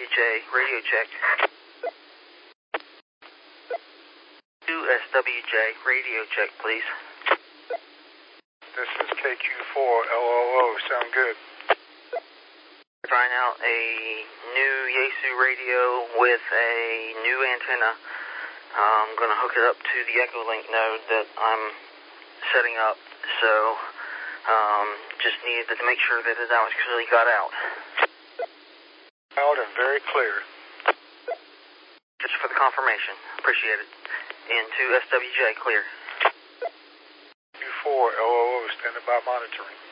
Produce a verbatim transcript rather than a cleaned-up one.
W J, radio check. two S W J, radio check, please. This is K Q four L O O, sound good. Trying out a new Yaesu radio with a new antenna. I'm going to hook it up to the Echolink node that I'm setting up, so um, just needed to make sure that it actually got out. Out and very clear. Just for the confirmation. Appreciate it. And two S W J, clear. Q four L O O, standing by monitoring.